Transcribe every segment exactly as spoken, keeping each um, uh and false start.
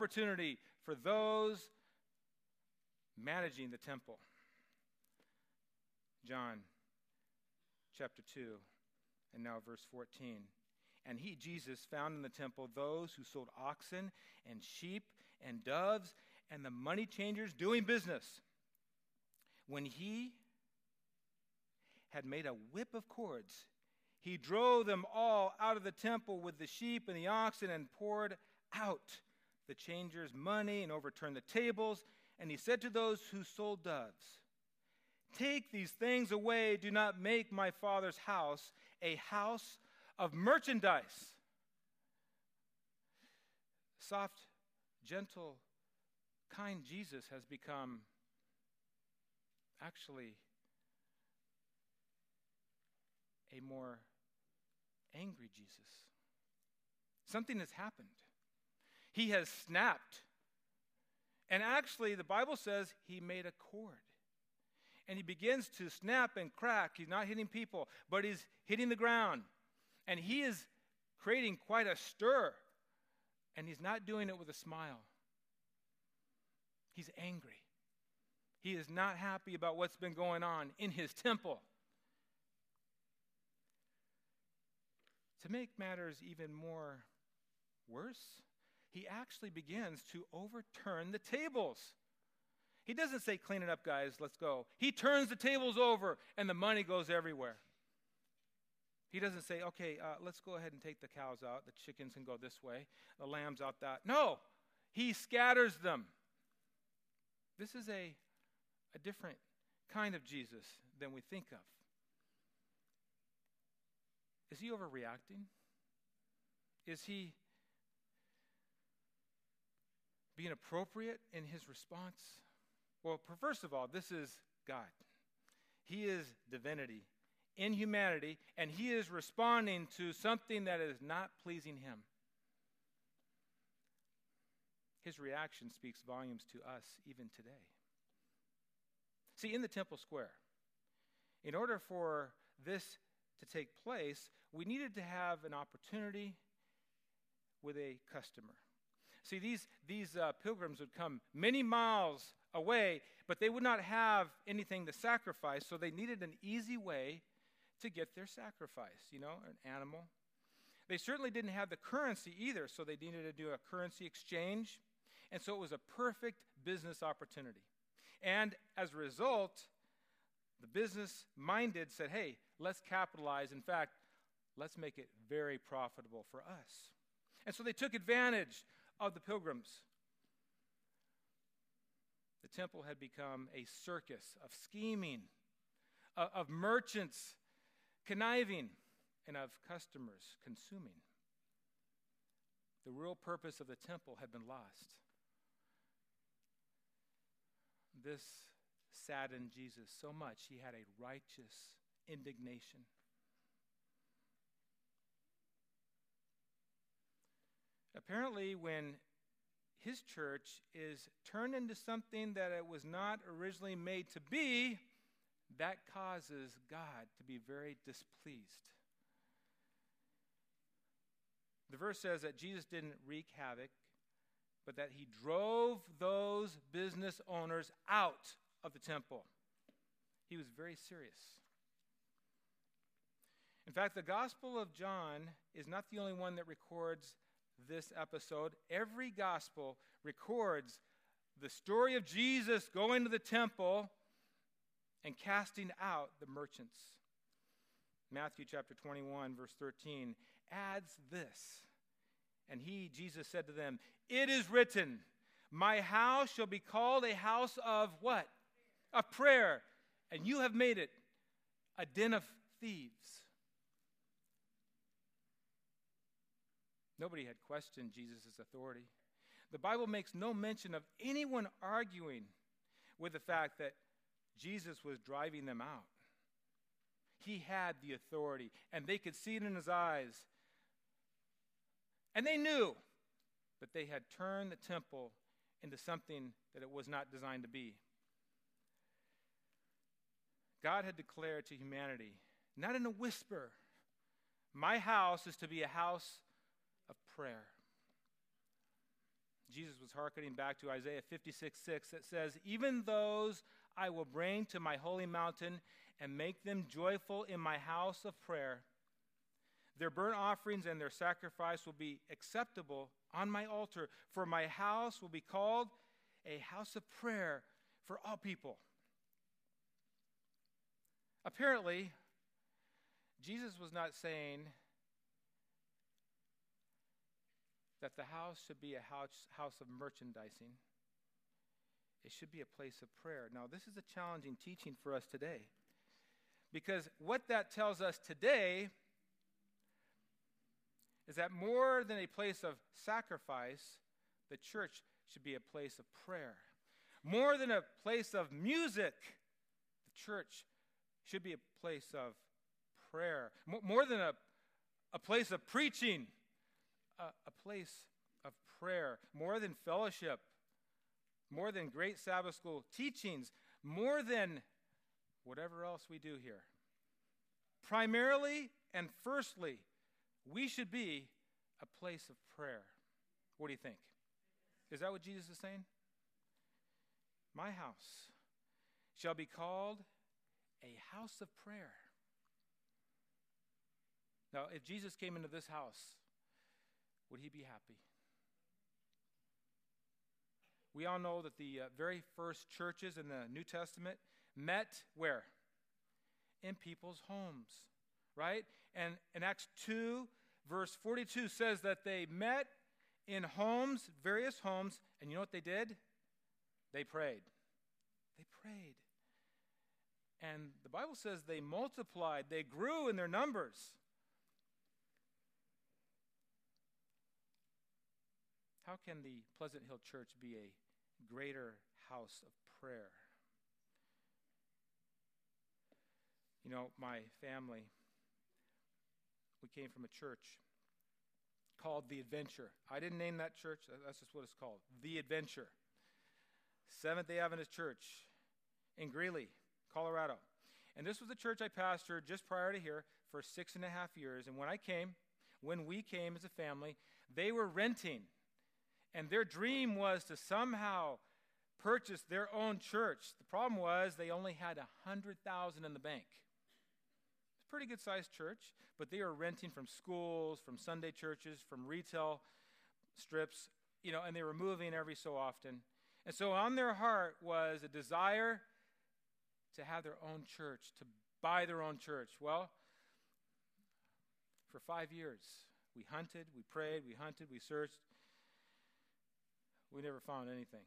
opportunity for those managing the temple. John chapter two, and now verse fourteen. And he, Jesus, found in the temple those who sold oxen and sheep and doves and the money changers doing business. When he had made a whip of cords, he drove them all out of the temple with the sheep and the oxen and poured out the changers' money and overturned the tables. And he said to those who sold doves, "Take these things away. Do not make my Father's house a house of merchandise." Soft, gentle, kind Jesus has become actually a more angry Jesus. Something has happened. He has snapped. And actually, the Bible says he made a cord. And he begins to snap and crack. He's not hitting people, but he's hitting the ground. And he is creating quite a stir. And he's not doing it with a smile. He's angry. He is not happy about what's been going on in his temple. To make matters even more worse, he actually begins to overturn the tables. He doesn't say, "Clean it up, guys, let's go." He turns the tables over, and the money goes everywhere. He doesn't say, "Okay, uh, let's go ahead and take the cows out. The chickens can go this way. The lambs out that." No, he scatters them. This is a, a different kind of Jesus than we think of. Is he overreacting? Is he being appropriate in his response? Well, first of all, this is God. He is divinity in humanity, and he is responding to something that is not pleasing him. His reaction speaks volumes to us even today. See, in the temple square, in order for this to take place, we needed to have an opportunity with a customer. See, these, these uh, pilgrims would come many miles away, but they would not have anything to sacrifice, so they needed an easy way to get their sacrifice, you know, an animal. They certainly didn't have the currency either, so they needed to do a currency exchange, and so it was a perfect business opportunity. And as a result, the business-minded said, "Hey, let's capitalize. In fact, let's make it very profitable for us." And so they took advantage of the pilgrims. The temple had become a circus of scheming, of, of merchants conniving, and of customers consuming. The real purpose of the temple had been lost. This saddened Jesus so much, he had a righteous indignation. Apparently, when his church is turned into something that it was not originally made to be, that causes God to be very displeased. The verse says that Jesus didn't wreak havoc, but that he drove those business owners out of the temple. He was very serious. In fact, the Gospel of John is not the only one that records this episode. Every gospel records the story of Jesus going to the temple and casting out the merchants. Matthew chapter twenty-one, verse thirteen, adds this. And he, Jesus, said to them, "It is written, my house shall be called a house of" what? "Of prayer. And you have made it a den of thieves." Nobody had questioned Jesus' authority. The Bible makes no mention of anyone arguing with the fact that Jesus was driving them out. He had the authority, and they could see it in his eyes. And they knew that they had turned the temple into something that it was not designed to be. God had declared to humanity, not in a whisper, "My house is to be a house of prayer." Jesus was hearkening back to Isaiah fifty-six six that says, "Even those I will bring to my holy mountain and make them joyful in my house of prayer. Their burnt offerings and their sacrifice will be acceptable on my altar, for my house will be called a house of prayer for all people." Apparently, Jesus was not saying that the house should be a house, house of merchandising. It should be a place of prayer. Now, this is a challenging teaching for us today, because what that tells us today is that more than a place of sacrifice, the church should be a place of prayer. More than a place of music, the church should be a place of prayer. More than a, a place of preaching, a, a place of prayer. More than fellowship, more than great Sabbath school teachings, more than whatever else we do here. Primarily and firstly, we should be a place of prayer. What do you think? Is that what Jesus is saying? My house shall be called a house of prayer. Now, if Jesus came into this house, would he be happy? We all know that the uh, very first churches in the New Testament met where? In people's homes, right? And in Acts two, verse forty-two says that they met in homes, various homes, and you know what they did? They prayed. They prayed. And the Bible says they multiplied, they grew in their numbers. How can the Pleasant Hill Church be a greater house of prayer? You know, my family, we came from a church called The Adventure. I didn't name that church. That's just what it's called. The Adventure. Seventh-day Adventist Church in Greeley, Colorado. And this was the church I pastored just prior to here for six and a half years. And when I came, when we came as a family, they were renting. And their dream was to somehow purchase their own church. The problem was they only had one hundred thousand dollars in the bank. It's a pretty good-sized church, but they were renting from schools, from Sunday churches, from retail strips, you know, and they were moving every so often. And so on their heart was a desire to have their own church, to buy their own church. Well, for five years, we hunted, we prayed, we hunted, we searched. We never found anything.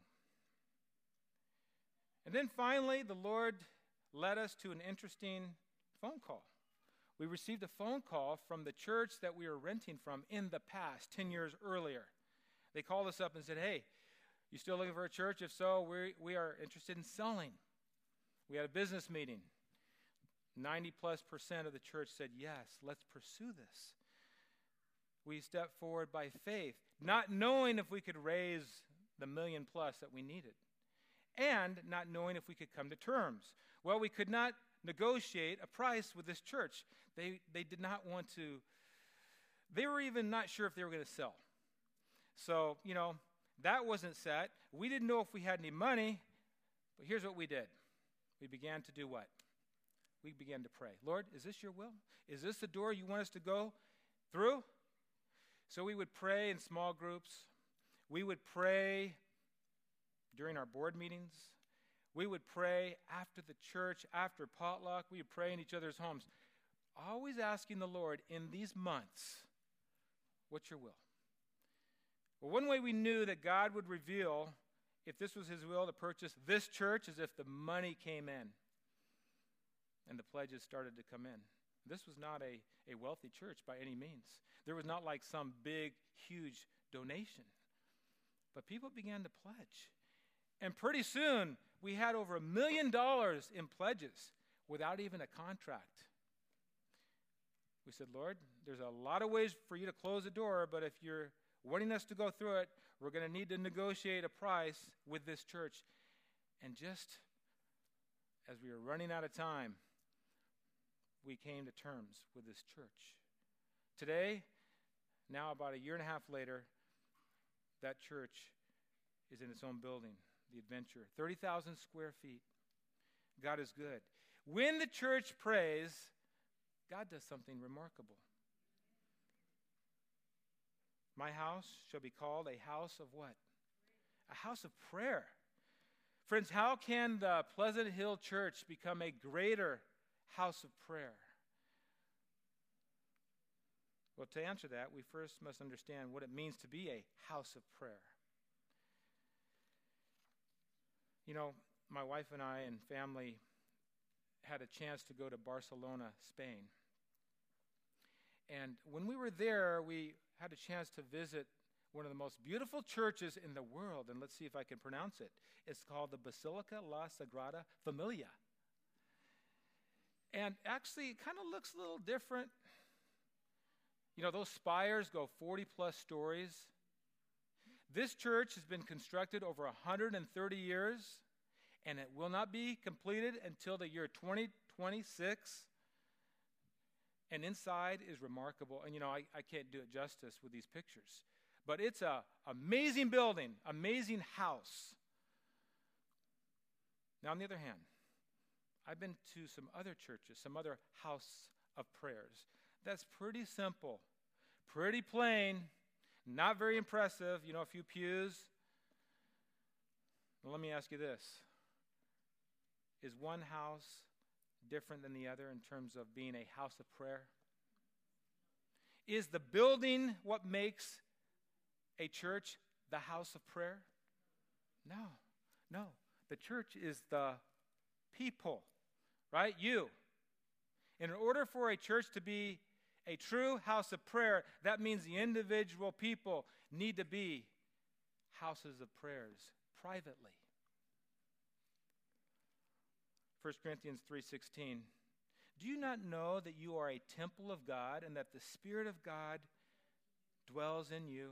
And then finally, the Lord led us to an interesting phone call. We received a phone call from the church that we were renting from in the past, ten years earlier. They called us up and said, "Hey, you still looking for a church? If so, we we are interested in selling." We had a business meeting. ninety plus percent of the church said, "Yes, let's pursue this." We stepped forward by faith, not knowing if we could raise the million plus that we needed, and not knowing if we could come to terms. Well, we could not negotiate a price with this church. They they did not want to, they were even not sure if they were going to sell. So, you know, that wasn't set. We didn't know if we had any money, but here's what we did. We began to do what? We began to pray. Lord, is this your will? Is this the door you want us to go through? So we would pray in small groups. We would pray during our board meetings. We would pray after the church, after potluck. We would pray in each other's homes, always asking the Lord in these months, what's your will? Well, one way we knew that God would reveal if this was his will to purchase this church is if the money came in and the pledges started to come in. This was not a, a wealthy church by any means. There was not like some big, huge donation. But people began to pledge. And pretty soon, we had over a million dollars in pledges without even a contract. We said, Lord, there's a lot of ways for you to close the door, but if you're wanting us to go through it, we're going to need to negotiate a price with this church. And just as we were running out of time, we came to terms with this church. Today, now about a year and a half later, that church is in its own building, the Adventure. thirty thousand square feet. God is good. When the church prays, God does something remarkable. My house shall be called a house of what? A house of prayer. Friends, how can the Pleasant Hill Church become a greater house of prayer? Well, to answer that, we first must understand what it means to be a house of prayer. You know, my wife and I and family had a chance to go to Barcelona, Spain. And when we were there, we had a chance to visit one of the most beautiful churches in the world, and let's see if I can pronounce it. It's called the Basilica La Sagrada Familia. And actually, it kind of looks a little different. You know, those spires go forty plus stories. This church has been constructed over one hundred thirty years, and it will not be completed until the year twenty twenty-six. And inside is remarkable. And, you know, I, I can't do it justice with these pictures. But it's an amazing building, amazing house. Now, on the other hand, I've been to some other churches, some other house of prayers. That's pretty simple, pretty plain, not very impressive, you know, a few pews. Well, let me ask you this. Is one house different than the other in terms of being a house of prayer? Is the building what makes a church the house of prayer? No, no. The church is the people, right? You. And in order for a church to be a true house of prayer, that means the individual people need to be houses of prayers privately. First Corinthians three sixteen. Do you not know that you are a temple of God and that the Spirit of God dwells in you?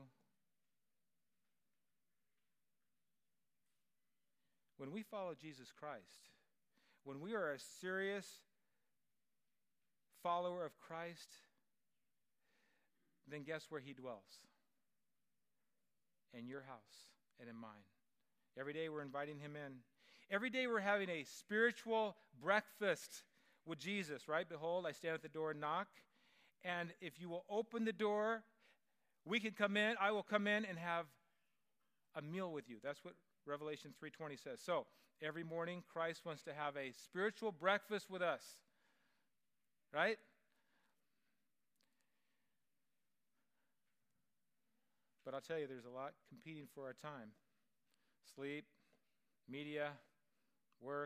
When we follow Jesus Christ, when we are a serious follower of Christ, then guess where he dwells? In your house and in mine. Every day we're inviting him in. Every day we're having a spiritual breakfast with Jesus, right? Behold, I stand at the door and knock. And if you will open the door, we can come in. I will come in and have a meal with you. That's what Revelation three twenty says. So every morning, Christ wants to have a spiritual breakfast with us, right? But I'll tell you, there's a lot competing for our time. Sleep, media, work.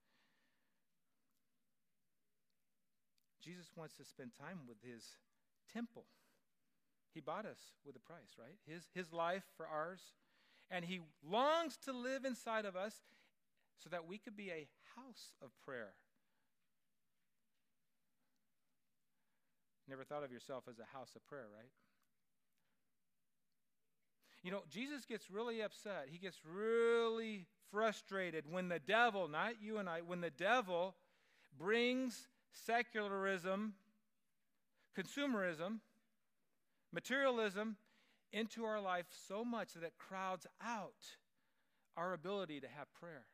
Jesus wants to spend time with his temple. He bought us with a price, right? His, his life for ours. And he longs to live inside of us so that we could be a house of prayer. Never thought of yourself as a house of prayer, right? You know, Jesus gets really upset. He gets really frustrated when the devil, not you and I, when the devil brings secularism, consumerism, materialism into our life so much that it crowds out our ability to have prayer.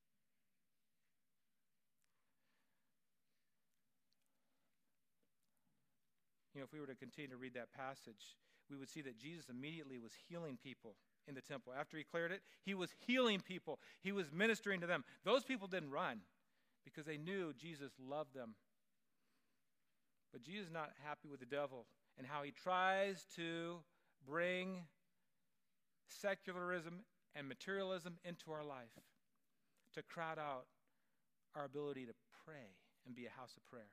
You know, if we were to continue to read that passage, we would see that Jesus immediately was healing people in the temple. After he cleared it, he was healing people. He was ministering to them. Those people didn't run because they knew Jesus loved them. But Jesus is not happy with the devil and how he tries to bring secularism and materialism into our life to crowd out our ability to pray and be a house of prayer.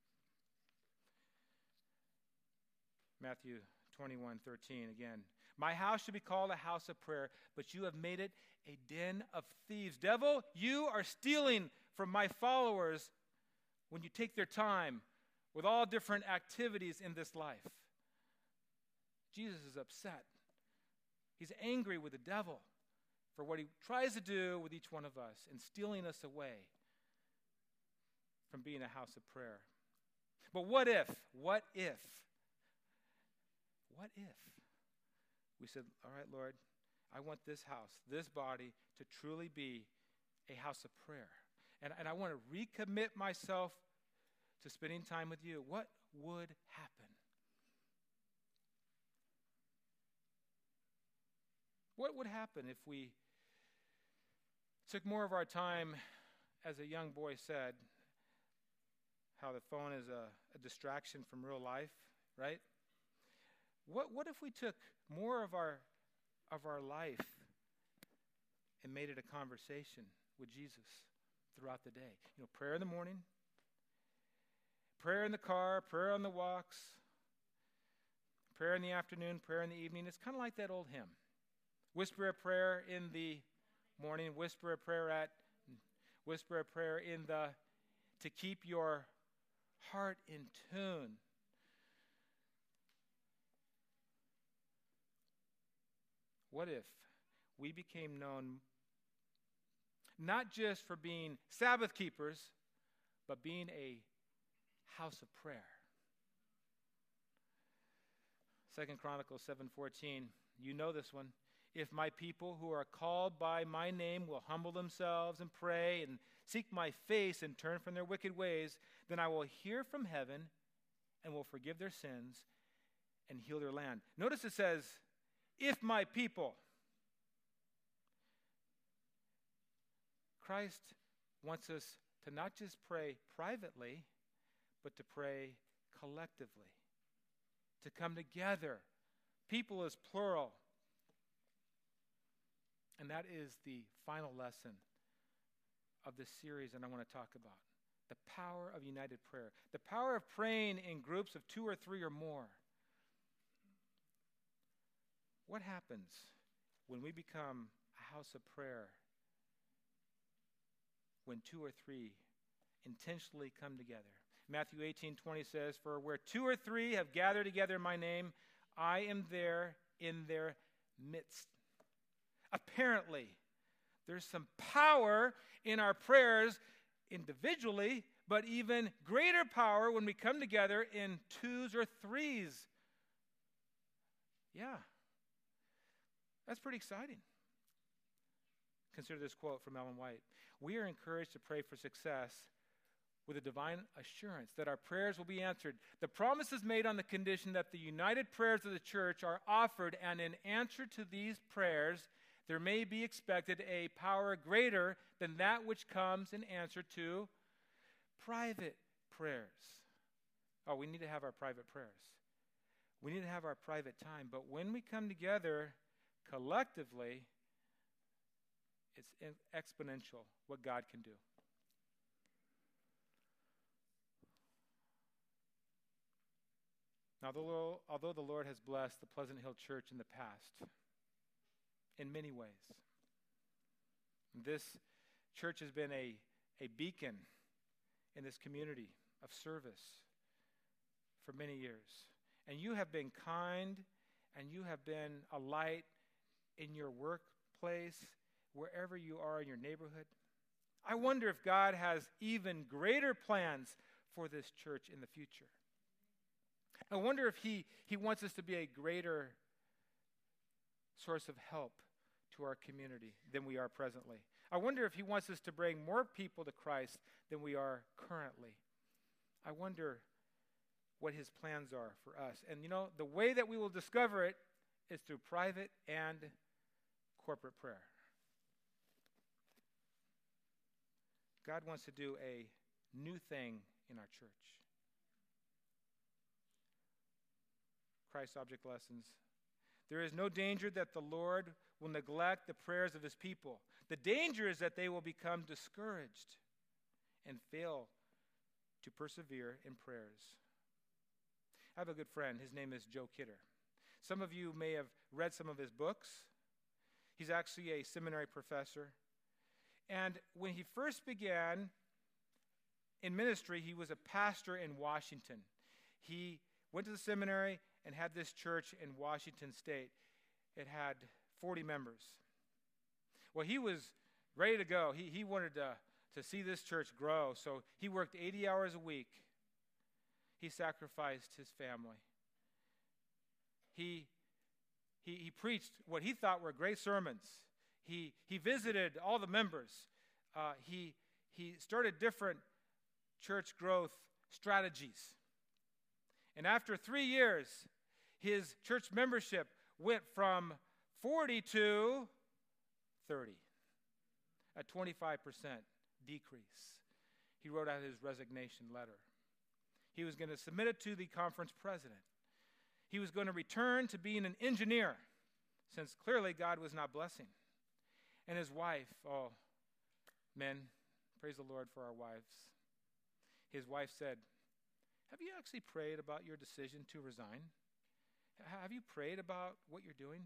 Matthew twenty-one thirteen again. My house should be called a house of prayer, but you have made it a den of thieves. Devil, you are stealing from my followers when you take their time with all different activities in this life. Jesus is upset. He's angry with the devil for what he tries to do with each one of us and stealing us away from being a house of prayer. But what if, what if, what if we said, all right, Lord, I want this house, this body, to truly be a house of prayer. And, and I want to recommit myself to spending time with you. What would happen? What would happen if we took more of our time, as a young boy said, how the phone is a, a distraction from real life, right? What what if we took more of our of our life and made it a conversation with Jesus throughout the day? You know, prayer in the morning, prayer in the car, prayer on the walks, prayer in the afternoon, prayer in the evening. It's kind of like that old hymn. Whisper a prayer in the morning, whisper a prayer at, whisper a prayer in the, to keep your heart in tune. What if we became known not just for being Sabbath keepers, but being a house of prayer? Second Chronicles seven fourteen, you know this one. If my people who are called by my name will humble themselves and pray and seek my face and turn from their wicked ways, then I will hear from heaven and will forgive their sins and heal their land. Notice it says, if my people. Christ wants us to not just pray privately, but to pray collectively, to come together. People is plural. And that is the final lesson of this series that I want to talk about. The power of united prayer. The power of praying in groups of two or three or more. What happens when we become a house of prayer? When two or three intentionally come together. Matthew eighteen twenty says, for where two or three have gathered together in my name, I am there in their midst. Apparently, there's some power in our prayers individually, but even greater power when we come together in twos or threes. Yeah, that's pretty exciting. Consider this quote from Ellen White. We are encouraged to pray for success with a divine assurance that our prayers will be answered. The promise is made on the condition that the united prayers of the church are offered, and in answer to these prayers, there may be expected a power greater than that which comes in answer to private prayers. Oh, we need to have our private prayers. We need to have our private time. But when we come together collectively, it's exponential what God can do. Now, although the Lord has blessed the Pleasant Hill Church in the past, in many ways, this church has been a, a beacon in this community of service for many years. And you have been kind, and you have been a light in your workplace, wherever you are in your neighborhood. I wonder if God has even greater plans for this church in the future. I wonder if he, he wants us to be a greater source of help to our community than we are presently. I wonder if he wants us to bring more people to Christ than we are currently. I wonder what his plans are for us. And you know, the way that we will discover it is through private and corporate prayer. God wants to do a new thing in our church. Christ Object Lessons. There is no danger that the Lord will neglect the prayers of his people. The danger is that they will become discouraged and fail to persevere in prayers. I have a good friend. His name is Joe Kidder. Some of you may have read some of his books. He's actually a seminary professor. And when he first began in ministry, he was a pastor in Washington. He went to the seminary and had this church in Washington State. It had forty members. Well, he was ready to go. He, he wanted to, to see this church grow, so he worked eighty hours a week. He sacrificed his family. He he, he preached what he thought were great sermons. He, he visited all the members. Uh, he, he started different church growth strategies. And after three years, his church membership went from forty to thirty, a twenty-five percent decrease. He wrote out his resignation letter. He was going to submit it to the conference president. He was going to return to being an engineer, since clearly God was not blessing. And his wife, oh, men, praise the Lord for our wives. His wife said, have you actually prayed about your decision to resign? Have you prayed about what you're doing?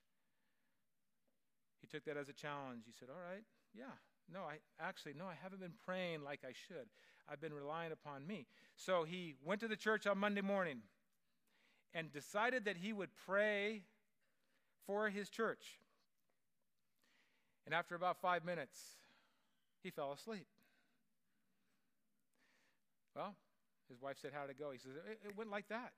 He took that as a challenge. He said, all right, yeah. No, I actually, no, I haven't been praying like I should. I've been relying upon me. So he went to the church on Monday morning and decided that he would pray for his church. And after about five minutes, he fell asleep. Well, his wife said, how'd it go? He said, it, it went like that.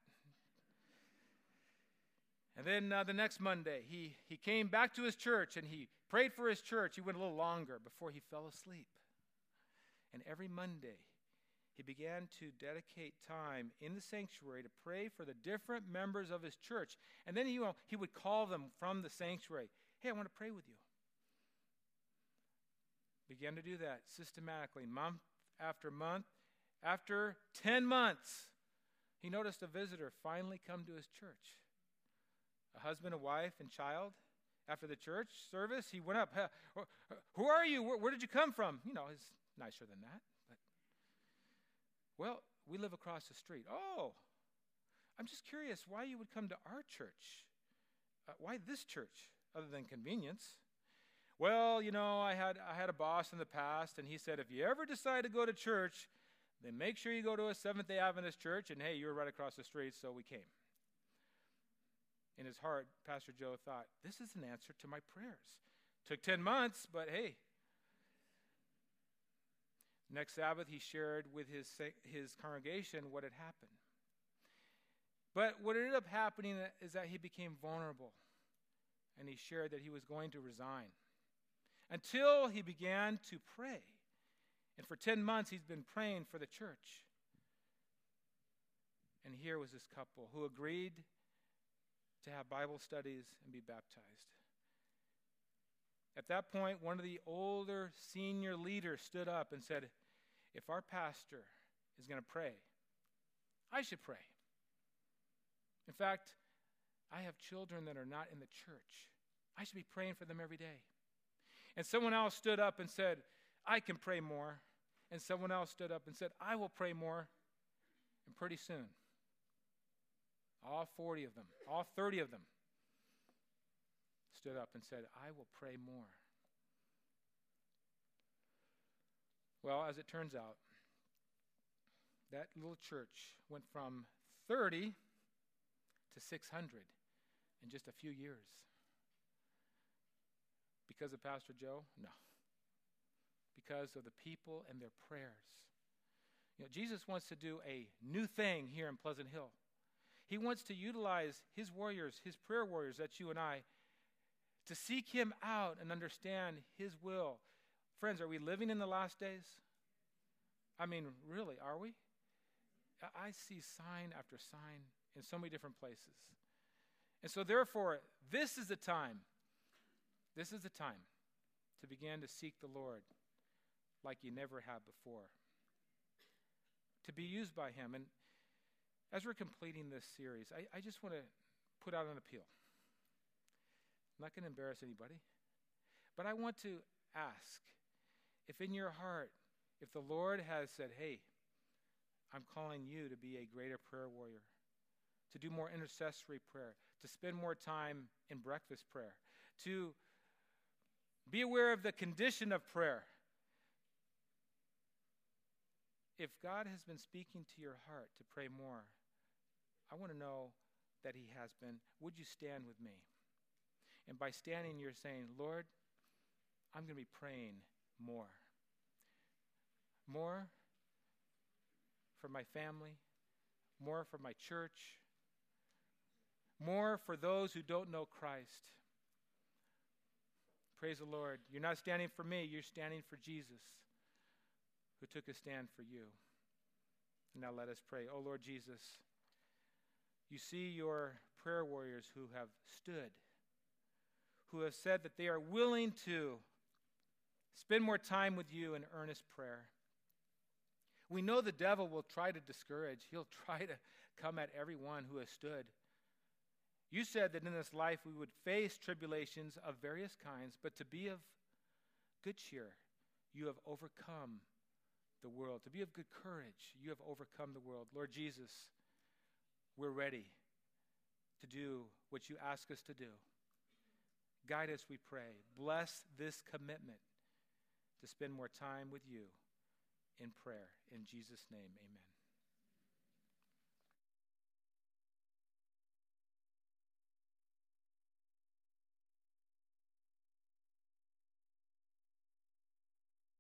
And then uh, the next Monday, he, he came back to his church and he prayed for his church. He went a little longer before he fell asleep. And every Monday, he began to dedicate time in the sanctuary to pray for the different members of his church. And then he, he would call them from the sanctuary. Hey, I want to pray with you. Began to do that systematically, month after month. After ten months, he noticed a visitor finally come to his church. A husband, a wife, and child. After the church service, he went up. Who are you? Where, where did you come from? You know, he's nicer than that. But, well, we live across the street. Oh, I'm just curious why you would come to our church. Uh, why this church, other than convenience? Well, you know, I had I had a boss in the past, and he said, if you ever decide to go to church, then make sure you go to a Seventh-day Adventist church, and hey, you were right across the street, so we came. In his heart, Pastor Joe thought, this is an answer to my prayers. Took ten months, but hey. Next Sabbath, he shared with his, his congregation what had happened. But what ended up happening is that he became vulnerable, and he shared that he was going to resign until he began to pray. And for ten months, he's been praying for the church. And here was this couple who agreed to have Bible studies and be baptized. At that point, one of the older senior leaders stood up and said, if our pastor is going to pray, I should pray. In fact, I have children that are not in the church. I should be praying for them every day. And someone else stood up and said, I can pray more. And someone else stood up and said, I will pray more. And pretty soon, all forty of them, all thirty of them stood up and said, I will pray more. Well, as it turns out, that little church went from thirty to six hundred in just a few years. Because of Pastor Joe? No. Because of the people and their prayers. You know, Jesus wants to do a new thing here in Pleasant Hill. He wants to utilize his warriors, his prayer warriors, that's you and I, to seek him out and understand his will. Friends, are we living in the last days? I mean, really, are we? I see sign after sign in so many different places. And so therefore, this is the time, this is the time to begin to seek the Lord like you never have before. To be used by him. And as we're completing this series, I, I just want to put out an appeal. I'm not going to embarrass anybody, but I want to ask if in your heart, if the Lord has said, hey, I'm calling you to be a greater prayer warrior, to do more intercessory prayer, to spend more time in breakfast prayer, to be aware of the condition of prayer. If God has been speaking to your heart to pray more, I want to know that he has been. Would you stand with me? And by standing, you're saying, Lord, I'm going to be praying more. More for my family, more for my church, more for those who don't know Christ. Praise the Lord. You're not standing for me, you're standing for Jesus, who took a stand for you. Now let us pray. Oh Lord Jesus, you see your prayer warriors who have stood, who have said that they are willing to spend more time with you in earnest prayer. We know the devil will try to discourage. He'll try to come at everyone who has stood. You said that in this life we would face tribulations of various kinds, but to be of good cheer. You have overcome the world. To be of good courage. You have overcome the world. Lord Jesus, we're ready to do what you ask us to do. Guide us, we pray. Bless this commitment to spend more time with you in prayer. In Jesus' name, amen.